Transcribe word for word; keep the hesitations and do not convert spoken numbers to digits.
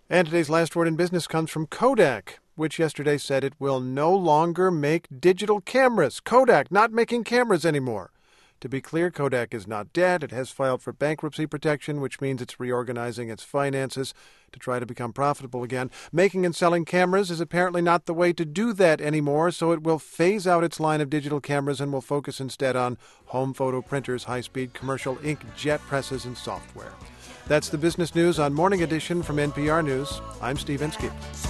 And today's last word in business comes from Kodak, which yesterday said it will no longer make digital cameras. Kodak not making cameras anymore. To be clear, Kodak is not dead. It has filed for bankruptcy protection, which means it's reorganizing its finances to try to become profitable again. Making and selling cameras is apparently not the way to do that anymore, so it will phase out its line of digital cameras and will focus instead on home photo printers, high-speed commercial ink jet presses, and software. That's the business news on Morning Edition from N P R News. I'm Steve Inskeep.